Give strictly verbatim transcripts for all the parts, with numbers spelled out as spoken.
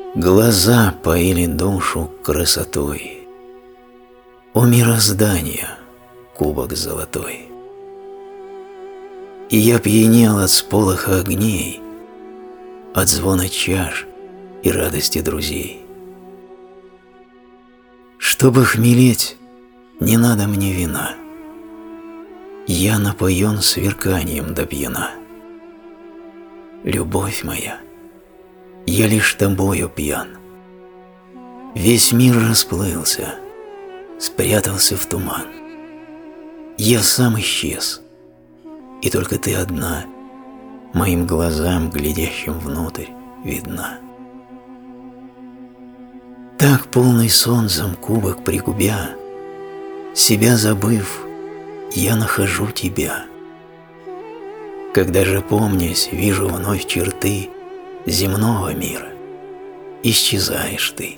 Глаза поили душу красотой. О мироздание, кубок золотой! И я пьянел от сполоха огней, от звона чаш и радости друзей. Чтобы хмелеть, не надо мне вина. Я напоен сверканием до пьяна. Любовь моя, я лишь тобою пьян. Весь мир расплылся, спрятался в туман. Я сам исчез, и только ты одна моим глазам, глядящим внутрь, видна. Так полный солнцем кубок пригубя, себя забыв, я нахожу тебя. Когда же, помнясь, вижу вновь черты земного мира, исчезаешь ты.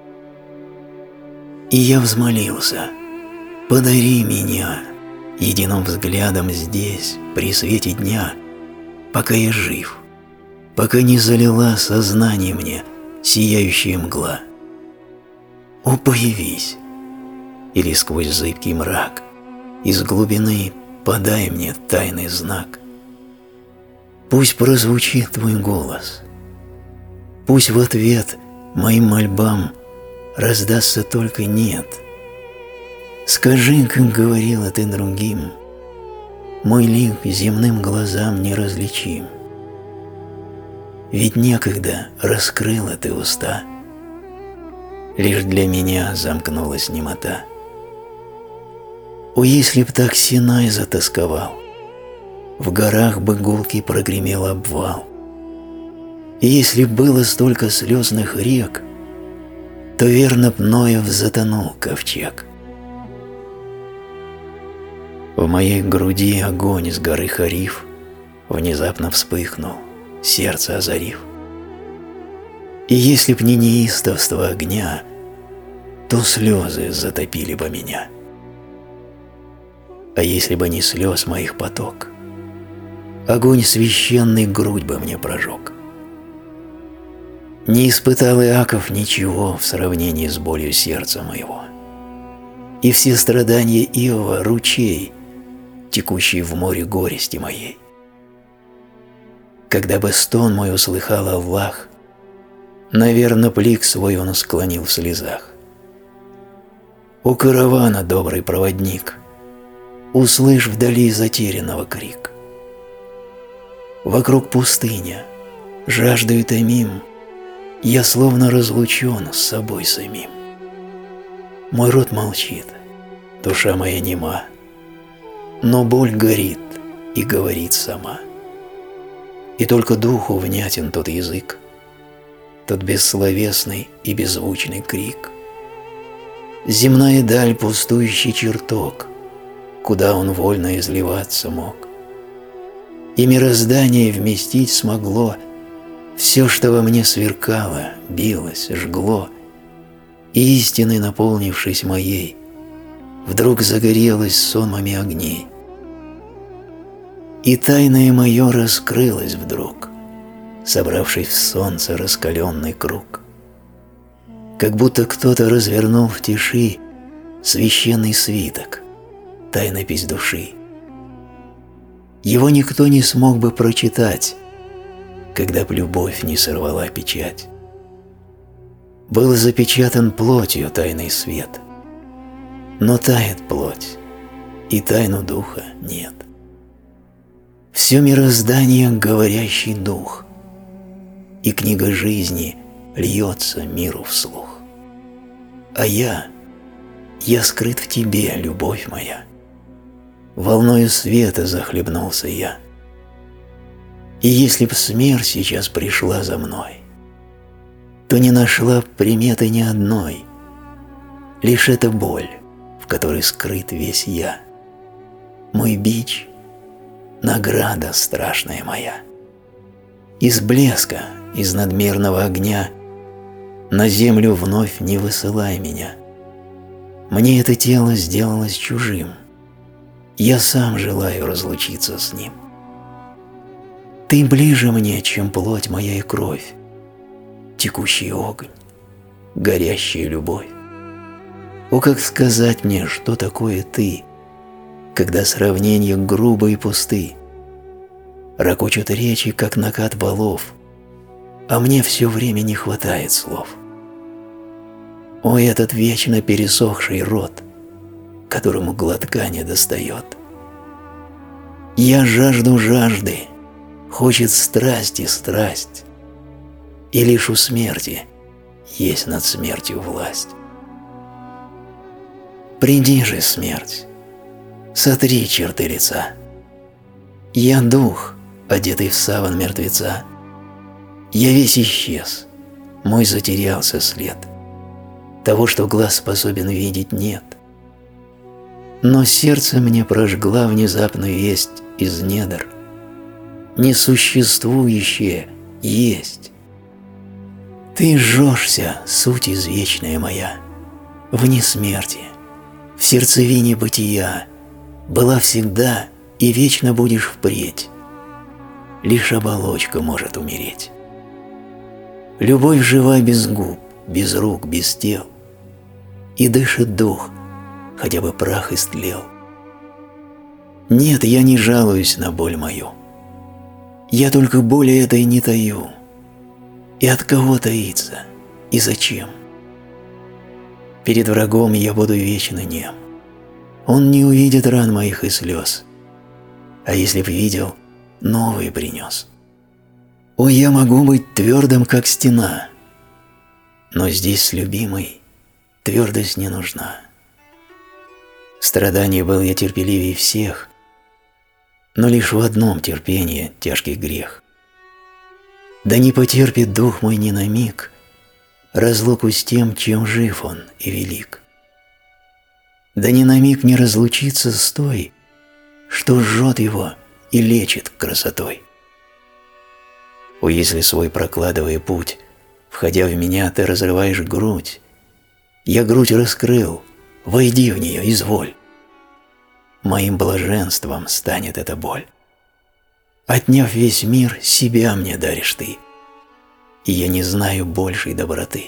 И я взмолился: подари меня единым взглядом здесь, при свете дня, пока я жив, пока не залила сознание мне сияющая мгла. О, появись, или сквозь зыбкий мрак из глубины подай мне тайный знак. Пусть прозвучит твой голос, пусть в ответ моим мольбам раздастся только «нет». Скажи, как говорила ты другим, мой лик земным глазам неразличим. Ведь некогда раскрыла ты уста, лишь для меня замкнулась немота. О, если б так Синай затосковал, в горах бы гулкий прогремел обвал. И если б было столько слезных рек, то верно б Ноев затонул ковчег. В моей груди огонь с горы Хариф внезапно вспыхнул, сердце озарив. И если б не неистовство огня, то слезы затопили бы меня. А если бы не слез моих поток, огонь священный грудь бы мне прожег. Не испытал Иаков ничего в сравнении с болью сердца моего, и все страдания Иова — ручей, текущий в море горести моей. Когда бы стон мой услыхал Аллах, наверно, плик свой он склонил в слезах. О, каравана, добрый проводник, услышь вдали затерянного крик. Вокруг пустыня, жаждою томим, я словно разлучен с собой самим. Мой рот молчит, душа моя нема, но боль горит и говорит сама. И только духу внятен тот язык, тот бессловесный и беззвучный крик. Земная даль — пустующий чертог, куда он вольно изливаться мог. И мироздание вместить смогло все, что во мне сверкало, билось, жгло, и истиной, наполнившись моей, вдруг загорелась сонмами огней. И тайное мое раскрылось вдруг, собравшись в солнце раскаленный круг. Как будто кто-то развернул в тиши священный свиток, тайнопись души. Его никто не смог бы прочитать, когда б любовь не сорвала печать. Был запечатан плотью тайный свет, но тает плоть, и тайну духа нет. Все мироздание — говорящий дух, и книга жизни льется миру вслух. А я, я скрыт в тебе, любовь моя, волною света захлебнулся я. И если б смерть сейчас пришла за мной, то не нашла б приметы ни одной, лишь эта боль, в которой скрыт весь я. Мой бич — награда страшная моя. Из блеска, из надмирного огня на землю вновь не высылай меня. Мне это тело сделалось чужим, я сам желаю разлучиться с ним. Ты ближе мне, чем плоть моя и кровь, текущий огонь, горящая любовь. О, как сказать мне, что такое ты, когда сравнения грубы и пусты, ракочут речи, как накат валов, а мне все время не хватает слов. О, этот вечно пересохший рот, которому глотка не достает. Я жажду жажды, хочет страсти страсть, и лишь у смерти есть над смертью власть. Приди же, смерть, сотри черты лица. Я дух, одетый в саван мертвеца. Я весь исчез, мой затерялся след. Того, что глаз способен видеть, нет. Но сердце мне прожгла внезапную весть из недр. Несуществующее есть. Ты жжешься, суть извечная моя, вне смерти, в сердцевине бытия, была всегда и вечно будешь впредь. Лишь оболочка может умереть. Любовь жива без губ, без рук, без тел, и дышит дух, хотя бы прах истлел. Нет, я не жалуюсь на боль мою. Я только боли этой не таю. И от кого таиться, и зачем? Перед врагом я буду вечно нем. Он не увидит ран моих и слез. А если б видел, новые принес. О, я могу быть твердым, как стена, но здесь с любимой твердость не нужна. В страдании был я терпеливее всех, но лишь в одном терпении тяжкий грех. Да не потерпит дух мой ни на миг разлуку с тем, чем жив он и велик. Да ни на миг не разлучится с той, что жжет его и лечит красотой. О, если свой прокладывая путь, входя в меня, ты разрываешь грудь, я грудь раскрыл, войди в нее, изволь. Моим блаженством станет эта боль. Отняв весь мир, себя мне даришь ты, и я не знаю большей доброты.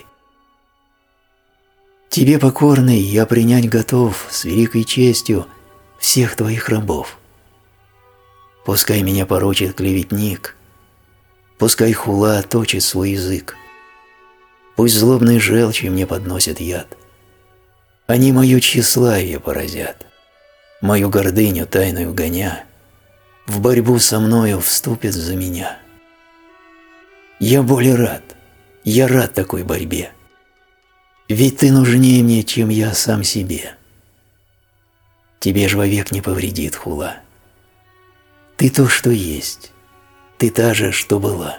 Тебе, покорный, я принять готов с великой честью всех твоих рабов. Пускай меня порочит клеветник, пускай хула точит свой язык, пусть злобной желчью мне подносят яд. Они мое тщеславие поразят, мою гордыню тайную гоня, в борьбу со мною вступят за меня. Я более рад, я рад такой борьбе, ведь ты нужнее мне, чем я сам себе. Тебе ж вовек не повредит хула. Ты то, что есть, ты та же, что была.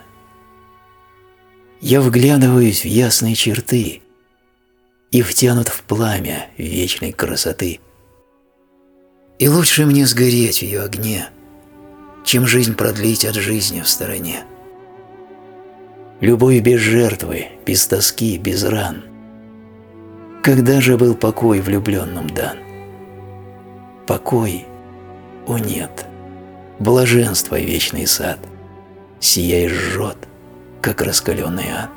Я вглядываюсь в ясные черты и втянут в пламя вечной красоты. И лучше мне сгореть в ее огне, чем жизнь продлить от жизни в стороне. Любовь без жертвы, без тоски, без ран. Когда же был покой влюбленным дан? Покой? О нет, блаженство вечный сад, сияя жжет, как раскаленный ад.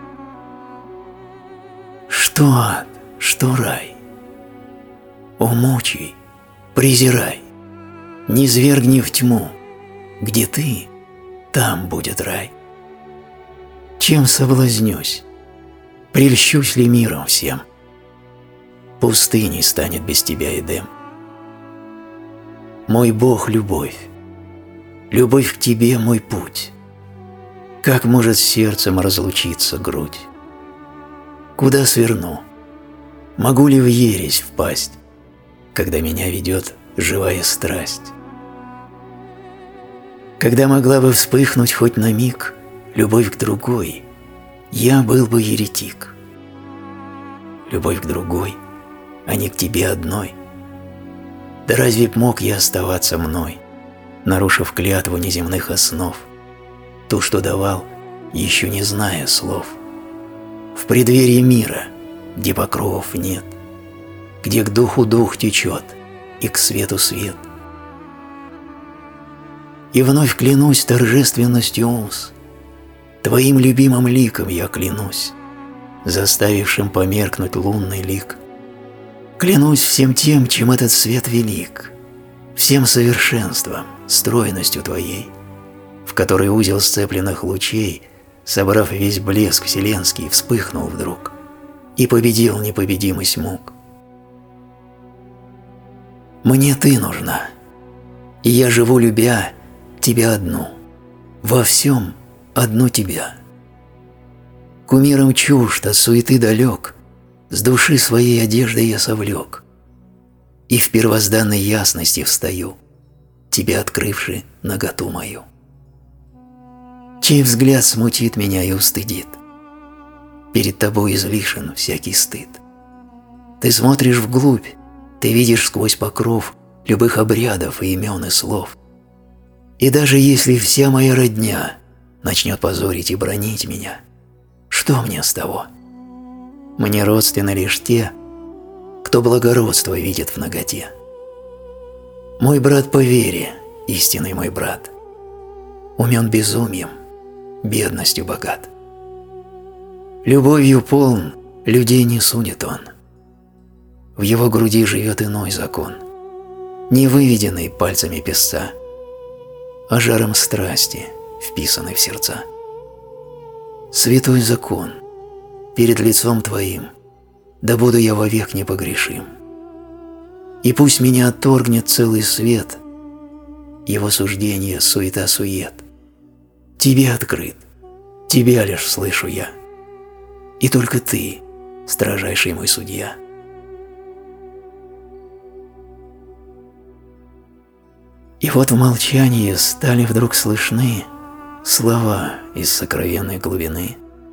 Что ад, что рай? О, мучай, презирай, низвергни в тьму, где ты, там будет рай. Чем соблазнюсь? Прельщусь ли миром всем? Пустыней станет без тебя Эдем. Мой Бог – любовь. Любовь к тебе – мой путь. Как может с сердцем разлучиться грудь? Куда сверну? Могу ли в ересь впасть, когда меня ведет живая страсть? Когда могла бы вспыхнуть хоть на миг любовь к другой, я был бы еретик. Любовь к другой, а не к тебе одной. Да разве б мог я оставаться мной, нарушив клятву неземных основ, ту, что давал, еще не зная слов? В преддверии мира, где покровов нет, где к духу дух течет и к свету свет. И вновь клянусь торжественностью уз, Твоим любимым ликом я клянусь, заставившим померкнуть лунный лик. Клянусь всем тем, чем этот свет велик, всем совершенством, стройностью Твоей, в которой узел сцепленных лучей, собрав весь блеск вселенский, вспыхнул вдруг и победил непобедимость мук. Мне Ты нужна, и я живу, любя Тебя одну, во всем одну Тебя. Кумиром чужд, от суеты далек, с души своей одежды я совлек, и в первозданной ясности встаю, Тебя открывши наготу мою. Чей взгляд смутит меня и устыдит? Перед Тобой излишен всякий стыд. Ты смотришь вглубь, Ты видишь сквозь покров любых обрядов и имен и слов. И даже если вся моя родня начнет позорить и бранить меня, что мне с того? Мне родственны лишь те, кто благородство видит в наготе. Мой брат по вере, истинный мой брат, умен безумием, бедностью богат. Любовью полн, людей не судит он. В его груди живет иной закон, не выведенный пальцами песца, а жаром страсти, вписанный в сердца. Святой закон, перед лицом Твоим, да буду я вовек непогрешим. И пусть меня отторгнет целый свет, его суждение суета-сует. Тебе открыт, Тебя лишь слышу я, и только Ты, строжайший мой судья. И вот в молчании стали вдруг слышны слова из сокровенной глубины.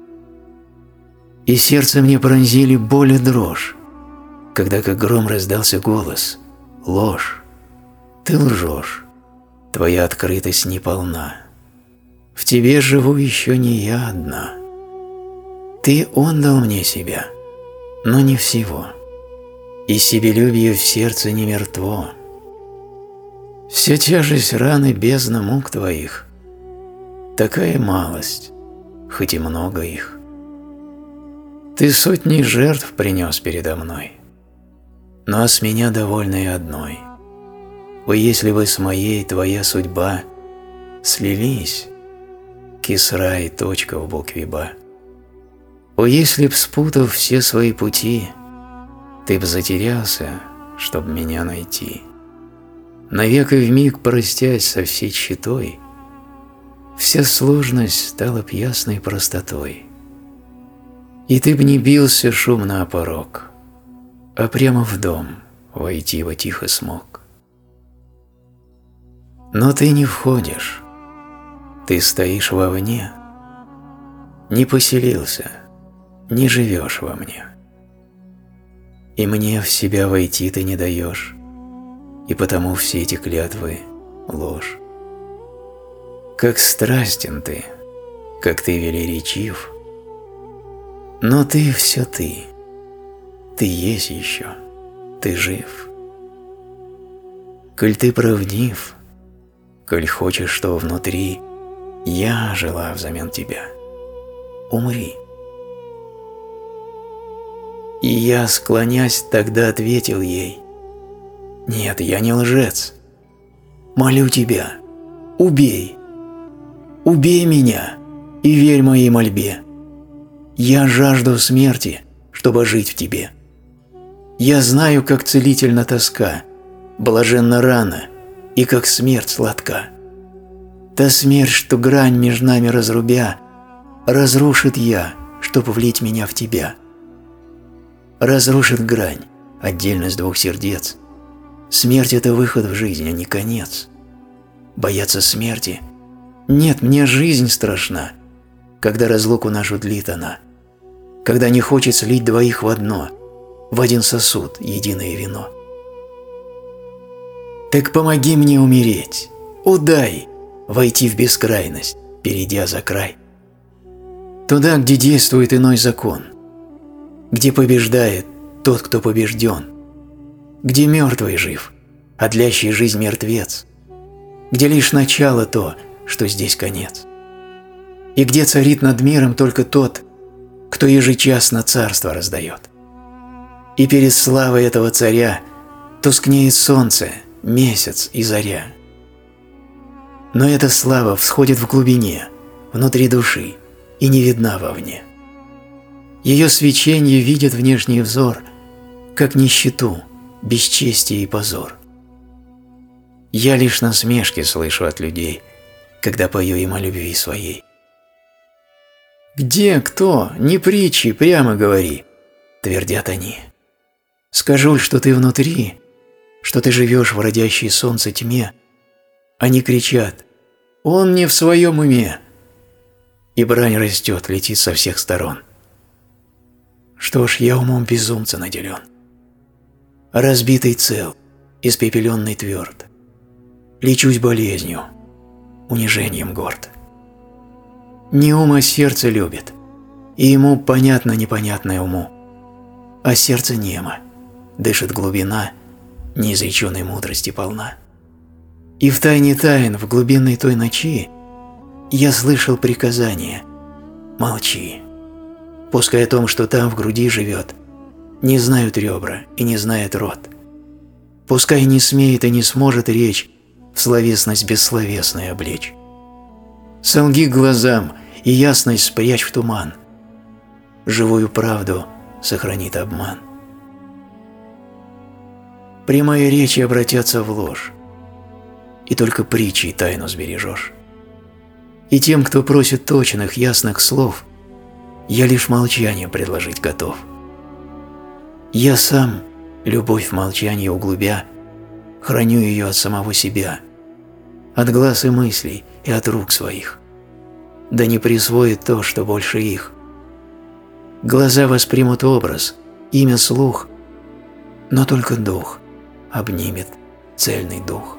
И сердце мне пронзили боль и дрожь, когда как гром раздался голос: ложь, ты лжешь, твоя открытость неполна. В тебе живу еще не я одна. Ты отдал мне себя, но не всего, и себелюбие в сердце не мертво. Вся тяжесть раны бездна мук твоих, такая малость, хоть и много их. Ты сотни жертв принес передо мной, но с меня довольна и одной. Вы, если бы с моей твоя судьба слились, кисра и точка в букве ба. О, если б, спутав все свои пути, ты б затерялся, чтоб меня найти, навек и вмиг простясь со всей тщетой, вся сложность стала б ясной простотой. И ты б не бился шумно о порог, а прямо в дом войти бы тихо смог. Но ты не входишь, ты стоишь вовне, не поселился, не живешь во мне. И мне в себя войти ты не даешь, и потому все эти клятвы – ложь. Как страстен ты, как ты велеречив, но ты все ты, ты есть еще, ты жив. Коль ты правдив, коль хочешь, что внутри я жила взамен тебя, умри. И я, склонясь, тогда ответил ей: нет, я не лжец. Молю тебя, убей, убей меня и верь моей мольбе. Я жажду смерти, чтобы жить в тебе. Я знаю, как целительна тоска, блаженна рана, и как смерть сладка. Та смерть, что грань между нами разрубя, разрушит я, чтоб влить меня в тебя. Разрушит грань, отдельность двух сердец. Смерть – это выход в жизнь, а не конец. Бояться смерти? Нет, мне жизнь страшна, когда разлуку нашу длит она, когда не хочет слить двоих в одно, в один сосуд единое вино. Так помоги мне умереть, удай, войти в бескрайность, перейдя за край. Туда, где действует иной закон, где побеждает тот, кто побежден, где мертвый жив, а длящий жизнь мертвец, где лишь начало то, что здесь конец. и где царит над миром только тот, кто ежечасно царство раздает. И перед славой этого царя тускнеет солнце, месяц и заря. Но эта слава всходит в глубине, внутри души, и не видна вовне. Ее свечение видит внешний взор, как нищету, бесчестие и позор. Я лишь насмешки слышу от людей, когда пою им о любви своей. «Где, кто? Не притчи, прямо говори», – твердят они. «Скажу ль, что ты внутри, что ты живешь в родящей солнце тьме?» Они кричат: «Он не в своем уме!» И брань растет, летит со всех сторон. Что ж, я умом безумца наделен. Разбитый цел, испепеленный тверд. Лечусь болезнью, унижением горд. Не ум, а сердце любит, и ему понятно непонятное уму. А сердце немо, дышит глубина, неизреченной мудрости полна. И в тайне тайн, в глубинной той ночи, я слышал приказание: молчи. Пускай о том, что там в груди живет, не знают ребра и не знает рот. Пускай не смеет и не сможет речь в словесность бессловесной облечь. Солги глазам и ясность спрячь в туман. Живую правду сохранит обман. Прямые речи обратятся в ложь, и только притчей тайну сбережешь. И тем, кто просит точных, ясных слов, я лишь молчание предложить готов. Я сам, любовь в молчании углубя, храню ее от самого себя, от глаз и мыслей и от рук своих. Да не присвоит то, что больше их. Глаза воспримут образ, имя слух, но только дух обнимет цельный дух.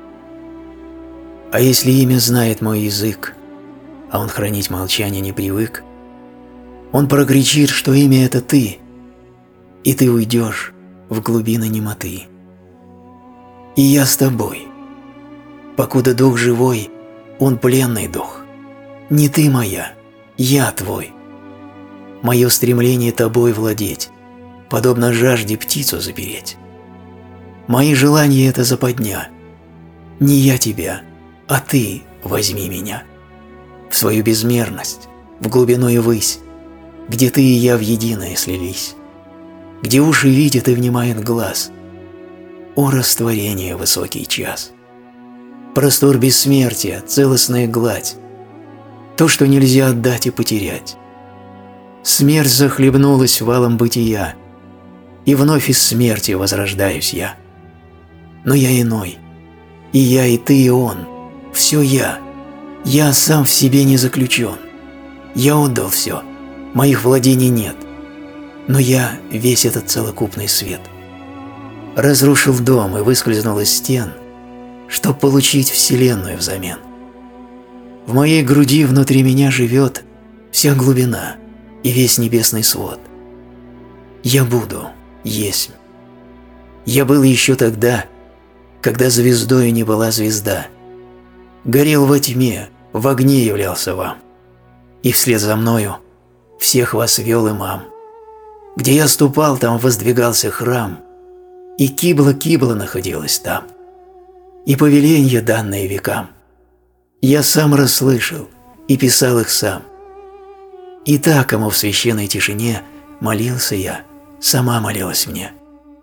А если имя знает мой язык, а он хранить молчание не привык, он прокричит, что имя – это ты, и ты уйдешь в глубины немоты. И я с тобой. Покуда дух живой, он пленный дух. Не ты моя, я твой. Мое стремление тобой владеть, подобно жажде птицу запереть. Мои желания – это западня. Не я тебя, а ты возьми меня в свою безмерность, в глубину и высь, где ты и я в единое слились, где уши видят и внимает глаз. О, растворение, высокий час! Простор бессмертия, целостная гладь, то, что нельзя отдать и потерять. Смерть захлебнулась валом бытия, и вновь из смерти возрождаюсь я. Но я иной, и я, и ты, и он, все я. Я сам в себе не заключен. Я отдал все, моих владений нет, но я весь этот целокупный свет. Разрушил дом и выскользнул из стен, чтоб получить вселенную взамен. В моей груди внутри меня живет вся глубина и весь небесный свод. Я буду, есть. Я был еще тогда, когда звездою не была звезда. Горел во тьме, в огне являлся вам, и вслед за мною всех вас вел имам. Где я ступал, там воздвигался храм, и кибла-кибла находилась там, и повеленья, данные векам, я сам расслышал и писал их сам. И та, кому в священной тишине молился я, сама молилась мне.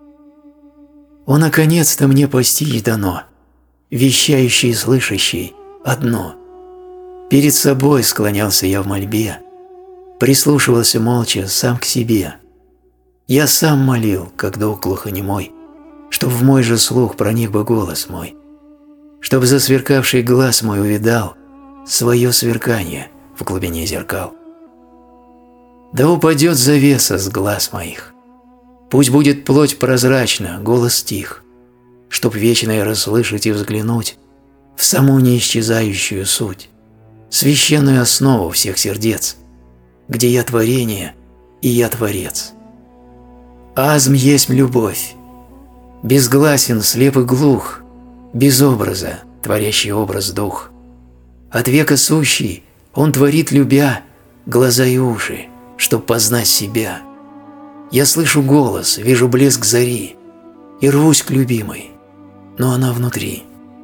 О, наконец-то мне постичь дано, вещающий и слышащий одно. Перед собой склонялся я в мольбе, прислушивался молча сам к себе. Я сам молил, как дух глухонемой, чтоб в мой же слух проник бы голос мой, чтоб засверкавший глаз мой увидал свое сверкание в глубине зеркал. Да упадет завеса с глаз моих, пусть будет плоть прозрачна, голос тих, чтоб вечное расслышать и взглянуть в саму неисчезающую суть, священную основу всех сердец, где я творение и я творец. Азм есть любовь, безгласен, слеп и глух, без образа, творящий образ дух, от века сущий, Он творит, любя, глаза и уши, чтоб познать себя. Я слышу голос, вижу блеск зари и рвусь к любимой, но она внутри.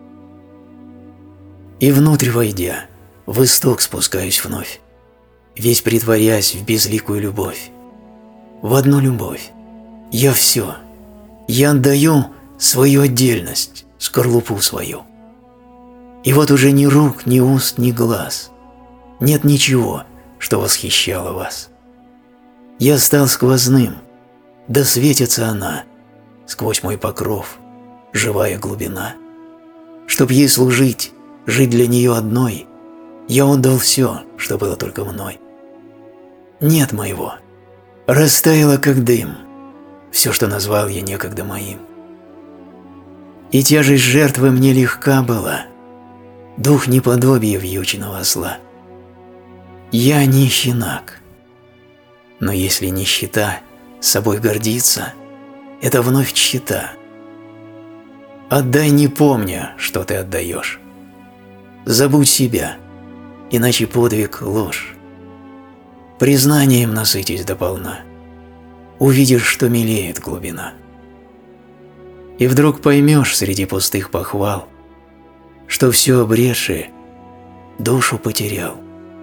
И внутрь войдя, в исток спускаюсь вновь, весь притворясь в безликую любовь. В одну любовь. Я все. Я отдаю свою отдельность, скорлупу свою. И вот уже ни рук, ни уст, ни глаз. Нет ничего, что восхищало вас. Я стал сквозным, да светится она сквозь мой покров, живая глубина. Чтоб ей служить, жить для нее одной, я отдал все, что было только мной. Нет моего. Растаяло, как дым, все, что назвал я некогда моим. И тяжесть жертвы мне легка была, дух неподобия вьючного осла. Я не щенак, но если нищета собой гордиться, это вновь тщета. Отдай, не помня, что ты отдаешь. Забудь себя, иначе подвиг – ложь. Признанием насытись дополна, увидишь, что милеет глубина. И вдруг поймешь среди пустых похвал, что все обретшее душу потерял.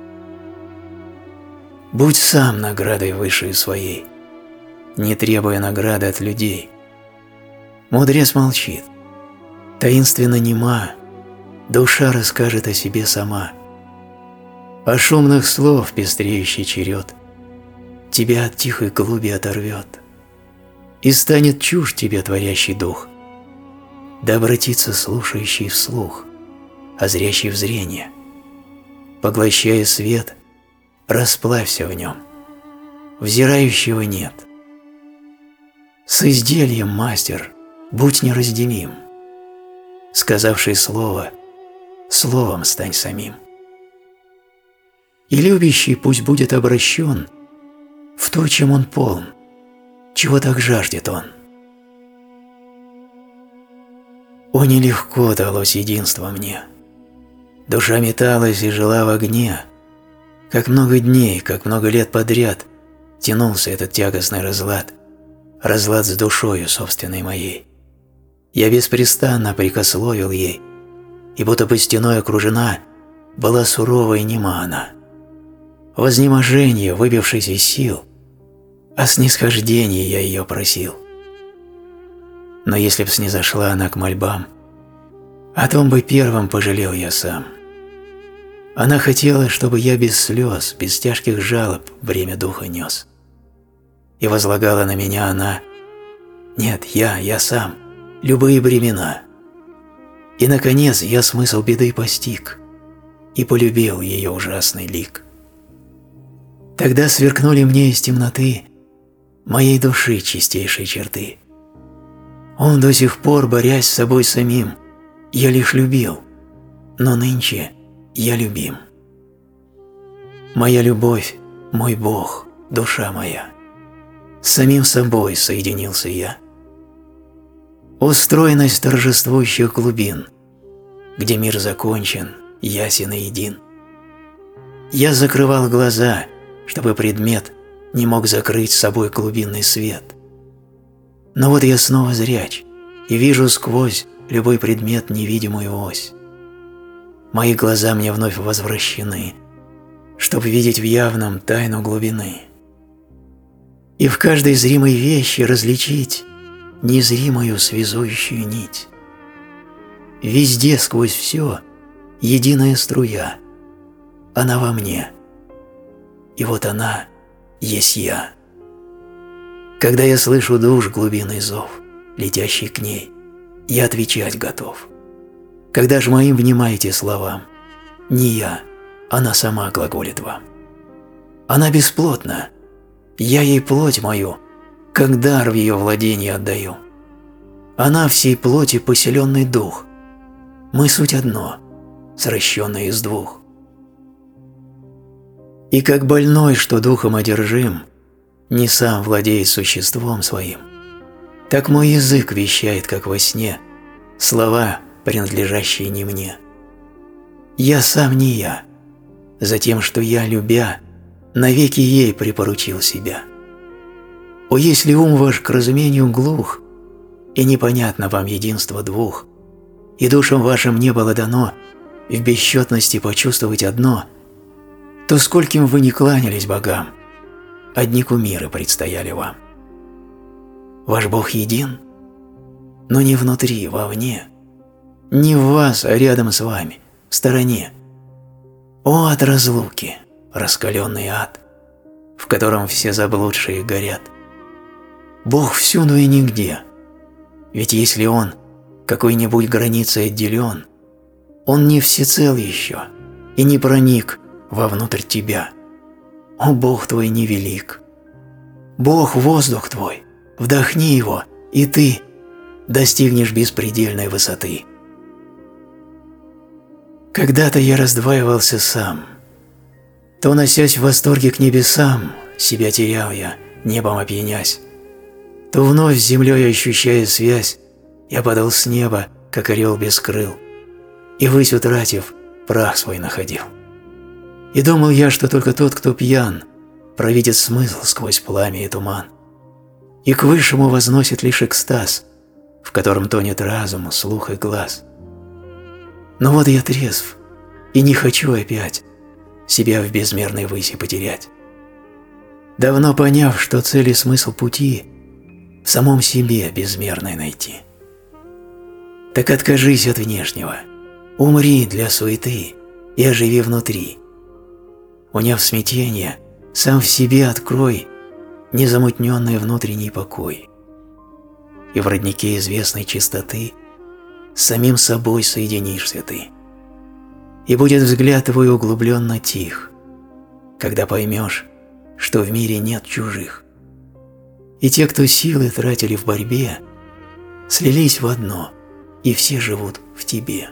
Будь сам наградой высшей своей, не требуя награды от людей. Мудрец молчит, таинственно нема, душа расскажет о себе сама. А шумных слов пестреющий черед тебя от тихой глуби оторвет, и станет чушь тебе творящий дух, да обратится слушающий вслух, а зрящий в зрение. Поглощая свет, расплавься в нем, взирающего нет. С изделием, мастер, будь неразделим, сказавший слово, словом стань самим. И любящий пусть будет обращен в то, чем он полн, чего так жаждет он. О, нелегко далось единство мне, душа металась и жила в огне, как много дней, как много лет подряд тянулся этот тягостный разлад, разлад с душою собственной моей. Я беспрестанно прикословил ей, и будто бы стеной окружена была сурова и нема она. Вознеможение, выбившись из сил, о снисхождении я ее просил. Но если б снизошла она к мольбам, о том бы первым пожалел я сам. Она хотела, чтобы я без слез, без тяжких жалоб бремя духа нес. И возлагала на меня она, нет, я, я сам, любые бремена. И, наконец, я смысл беды постиг и полюбил ее ужасный лик. Тогда сверкнули мне из темноты моей души чистейшие черты. Он до сих пор, борясь с собой самим, я лишь любил, но нынче я любим. Моя любовь, мой Бог, душа моя, с самим собой соединился я. О, стройность торжествующих глубин, где мир закончен, ясен и един. Я закрывал глаза, чтобы предмет не мог закрыть с собой глубинный свет. Но вот я снова зряч и вижу сквозь любой предмет невидимую ось. Мои глаза мне вновь возвращены, чтоб видеть в явном тайну глубины. И в каждой зримой вещи различить незримую связующую нить. Везде сквозь все единая струя, она во мне. И вот она есть я. Когда я слышу душ глубинный зов, летящий к ней, я отвечать готов. Когда же моим внимаете словам, не я, она сама глаголит вам. Она бесплотна, я ей плоть мою, как дар в ее владение отдаю. Она всей плоти поселенный дух, мы суть одно, сращенное из двух. И как больной, что духом одержим, не сам владеет существом своим, так мой язык вещает, как во сне, слова, принадлежащие не мне. Я сам не я, за тем, что я, любя, навеки ей припоручил себя. О, если ум ваш к разумению глух, и непонятно вам единство двух, и душам вашим не было дано в бесчетности почувствовать одно, то скольким вы не кланялись богам, одни кумиры предстояли вам. Ваш Бог един, но не внутри, вовне, не в вас, а рядом с вами, в стороне. О, от разлуки, раскаленный ад, в котором все заблудшие горят. Бог всюду и нигде, ведь если Он какой-нибудь границей отделен, Он не всецел еще и не проник вовнутрь тебя. О, Бог твой невелик! Бог – воздух твой, вдохни его, и ты достигнешь беспредельной высоты. Когда-то я раздваивался сам, то, носясь в восторге к небесам, себя терял я, небом опьянясь, то вновь с землей ощущая связь, я падал с неба, как орел без крыл, и ввысь утратив, прах свой находил. И думал я, что только тот, кто пьян, провидит смысл сквозь пламя и туман, и к высшему возносит лишь экстаз, в котором тонет разум, слух и глаз. Но вот я трезв, и не хочу опять себя в безмерной выси потерять. Давно поняв, что цель и смысл пути в самом себе безмерной найти. Так откажись от внешнего, умри для суеты и оживи внутри. Уняв смятение, сам в себе открой незамутненный внутренний покой. И в роднике известной чистоты с самим собой соединишься ты. И будет взгляд твой углубленно тих, когда поймешь, что в мире нет чужих. И те, кто силы тратили в борьбе, слились в одно, и все живут в тебе.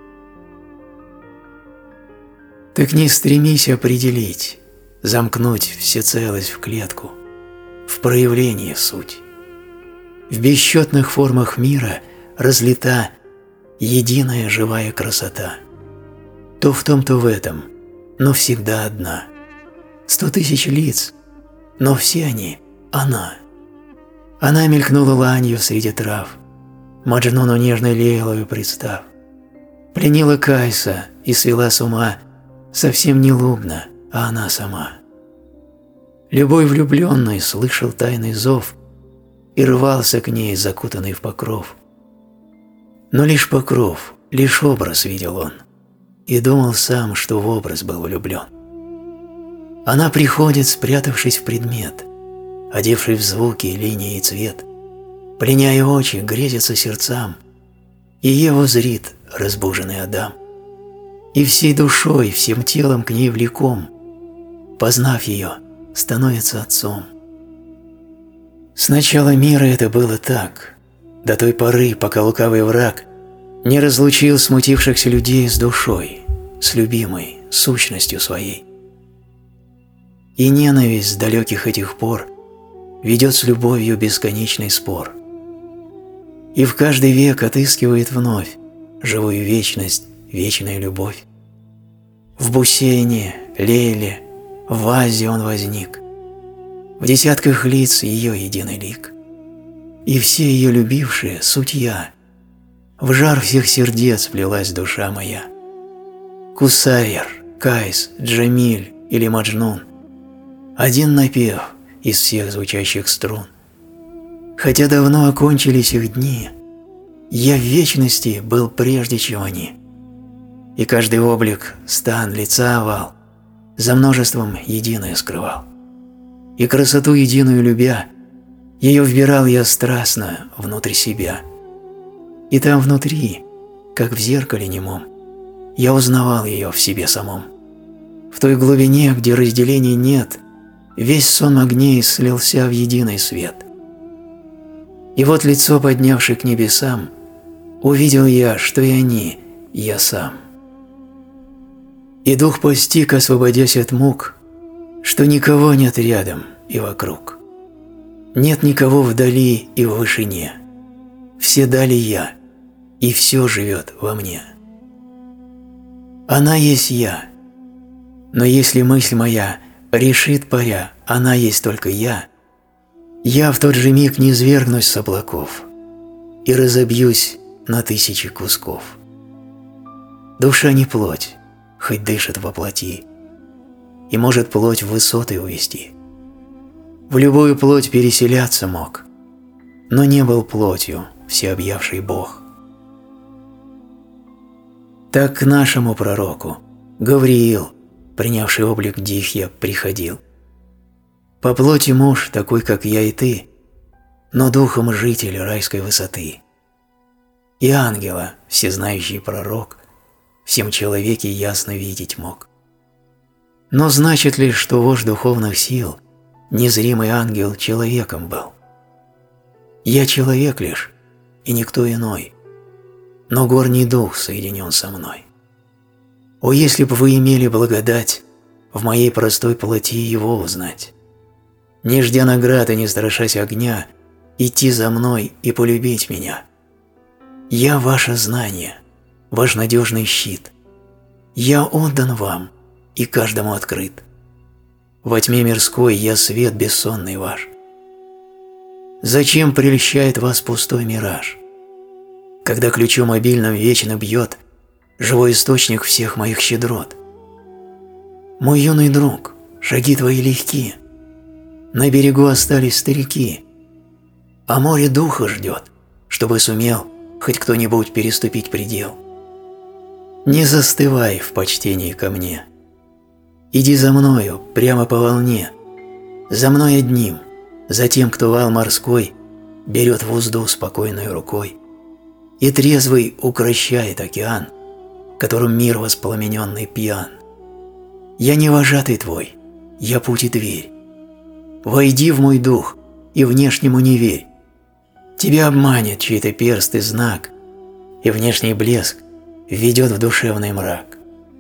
Так не стремись определить, замкнуть всецелость в клетку, в проявлении суть. В бесчетных формах мира разлита единая живая красота. То в том, то в этом, но всегда одна. Сто тысяч лиц, но все они – она. Она мелькнула ланью среди трав, Маджнуну нежной Лейлою представ. Пленила Кайса и свела с ума совсем не Лубна, а она сама. Любой влюбленный слышал тайный зов и рвался к ней, закутанный в покров. Но лишь покров, лишь образ видел он, и думал сам, что в образ был влюблен. Она приходит, спрятавшись в предмет, одевший в звуки, линии и цвет, пленяя очи, грезится сердцам, и Еву зрит разбуженный Адам. И всей душой, всем телом к ней влеком, познав ее, становится отцом. С начала мира это было так, до той поры, пока лукавый враг не разлучил смутившихся людей с душой, с любимой, сущностью своей. И ненависть с далеких этих пор ведет с любовью бесконечный спор. И в каждый век отыскивает вновь живую вечность, вечную любовь. В Бусене, Лейле, в Азе он возник, в десятках лиц ее единый лик. И все ее любившие – суть я, в жар всех сердец влилась душа моя. Кусайр, Кайс, Джамиль или Маджнун – один напев из всех звучащих струн. Хотя давно окончились их дни, я в вечности был прежде, чем они. И каждый облик, стан, лица овал за множеством единое скрывал. И красоту единую любя, ее вбирал я страстно внутрь себя. И там внутри, как в зеркале немом, я узнавал ее в себе самом. В той глубине, где разделений нет, весь сон огней слился в единый свет. И вот лицо, поднявшее к небесам, увидел я, что и они, я сам. И дух постиг, освободясь от мук, что никого нет рядом и вокруг. Нет никого вдали и в вышине. Все дали я, и все живет во мне. Она есть я, Но если мысль моя решит паря, она есть только я, я в тот же миг низвергнусь с облаков и разобьюсь на тысячи кусков. Душа не плоть, хоть дышит во плоти, и может плоть в высоты увести. В любую плоть переселяться мог, но не был плотью всеобъявший Бог. Так к нашему пророку Гавриил, принявший облик Дихья, приходил. По плоти муж, такой, как я и ты, но духом житель райской высоты. И ангела, всезнающий пророк, всем человеке ясно видеть мог. Но значит ли, что вождь духовных сил, незримый ангел, человеком был? Я человек лишь, и никто иной, но горний дух соединен со мной. О, если бы вы имели благодать в моей простой плоти его узнать, не ждя наград и не страшась огня, идти за мной и полюбить меня. Я ваше знание, ваш надежный щит. Я отдан вам и каждому открыт. Во тьме мирской я свет бессонный ваш. Зачем прельщает вас пустой мираж, когда ключом обильным вечно бьет живой источник всех моих щедрот? Мой юный друг, шаги твои легки, на берегу остались старики, а море духа ждет, чтобы сумел хоть кто-нибудь переступить предел. Не застывай в почтении ко мне. Иди за мною прямо по волне, за мной одним, за тем, кто вал морской берет в узду спокойной рукой и трезвый укрощает океан, которым мир воспламененный пьян. Я не вожатый твой, я путь и дверь. Войди в мой дух и внешнему не верь. Тебя обманет чей-то перст и знак, и внешний блеск введет в душевный мрак.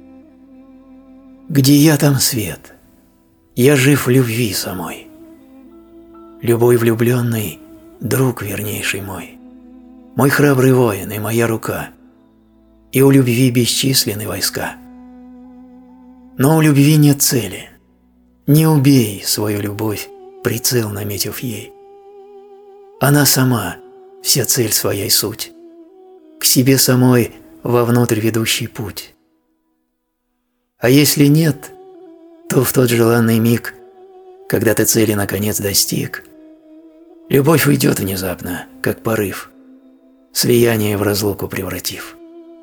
Где я, там свет. Я жив в любви самой. Любой влюбленный – друг вернейший мой, мой храбрый воин и моя рука, и у любви бесчисленны войска. Но у любви нет цели. Не убей свою любовь, прицел наметив ей. Она сама, вся цель своей суть, к себе самой вовнутрь ведущий путь. А если нет, то в тот желанный миг, когда ты цели наконец достиг, любовь уйдет внезапно, как порыв, слияние в разлуку превратив.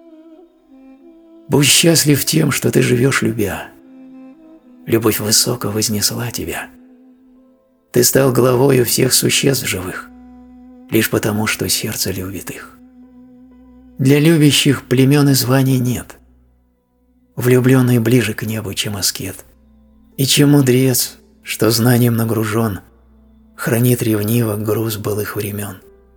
Будь счастлив тем, что ты живешь любя. Любовь высоко вознесла тебя. Ты стал главою всех существ живых, лишь потому, что сердце любит их. Для любящих племен и званий нет. Влюбленный ближе к небу, чем аскет, и чем мудрец, что знанием нагружен, хранит ревниво груз былых времен.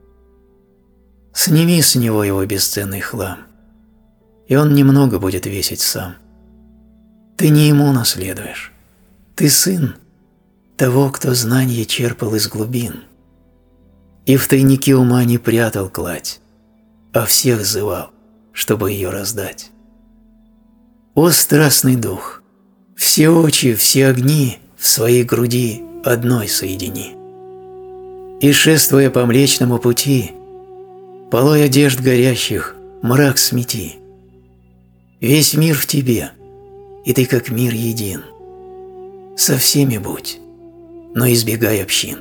Сними с него его бесценный хлам, и он немного будет весить сам. Ты не ему наследуешь, ты сын того, кто знанье черпал из глубин, и в тайнике ума не прятал кладь, а всех зывал, чтобы ее раздать. О, страстный дух, все очи, все огни в своей груди одной соедини. И, шествуя по Млечному пути, полой одежд горящих мрак смети. Весь мир в тебе, и ты как мир един. Со всеми будь, но избегай общин.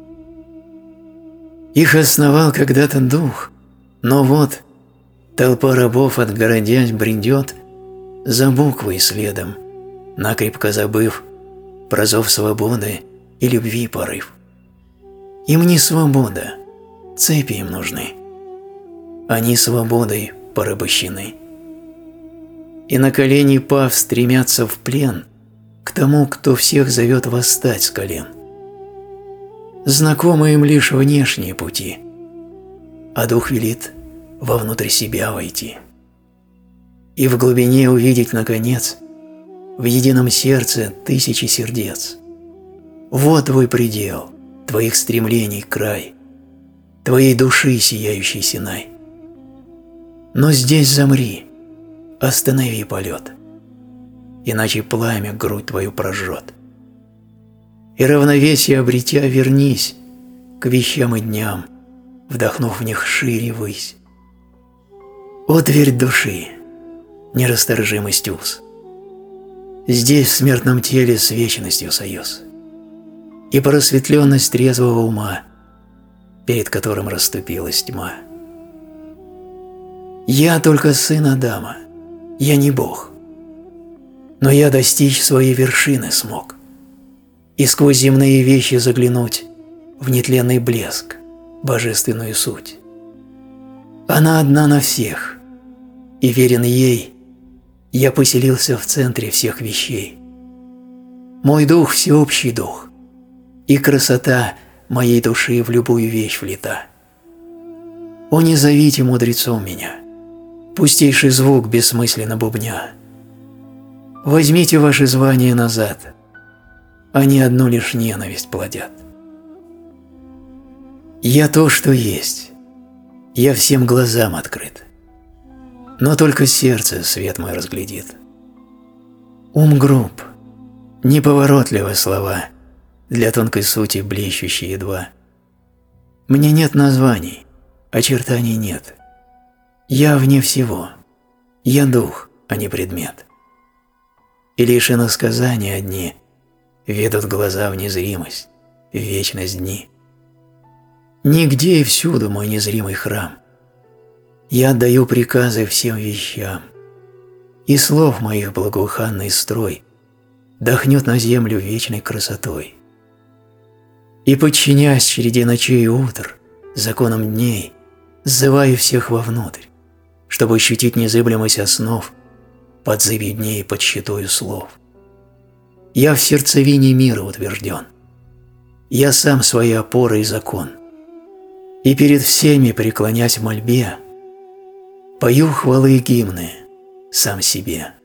Их основал когда-то дух, но вот толпа рабов, отгородясь, бредет за буквой следом, накрепко забыв про зов свободы и любви порыв. Им не свобода, цепи им нужны. Они свободой порабощены. И на колени пав стремятся в плен к тому, кто всех зовет восстать с колен. Знакомы им лишь внешние пути, а дух велит вовнутрь себя войти. И в глубине увидеть, наконец, в едином сердце тысячи сердец. Вот твой предел, твоих стремлений край, твоей души сияющий Синай. Но здесь замри, останови полет. иначе пламя грудь твою прожжет. И равновесие обретя, вернись к вещам и дням, вдохнув в них шире высь. О, дверь души, нерасторжимость уз! Здесь в смертном теле с вечностью союз и просветленность трезвого ума, перед которым расступилась тьма. Я только сын Адама, я не Бог, но я достичь своей вершины смог и сквозь земные вещи заглянуть в нетленный блеск, божественную суть. Она одна на всех, и верен ей я поселился в центре всех вещей. Мой дух – всеобщий дух, и красота моей души в любую вещь влита. О, не зовите мудрецом меня, пустейший звук бессмысленно бубня. Возьмите ваши звания назад, они одну лишь ненависть плодят. Я то, что есть, я всем глазам открыт, но только сердце свет мой разглядит. Ум груб, неповоротливы слова, для тонкой сути блещущие едва. Мне нет названий, очертаний нет. Я вне всего, я дух, а не предмет. И лишь иносказания одни ведут глаза в незримость, в вечность дни. Нигде и всюду мой незримый храм. Я отдаю приказы всем вещам, и слов моих благоуханный строй дохнет на землю вечной красотой. И, подчинясь череде ночей и утр, законам дней, сзываю всех вовнутрь, чтобы ощутить незыблемость основ под зыбью дней под щитою слов. Я в сердцевине мира утвержден, я сам своей опора и закон, и перед всеми, преклонясь в мольбе, пою хвалы и гимны сам себе.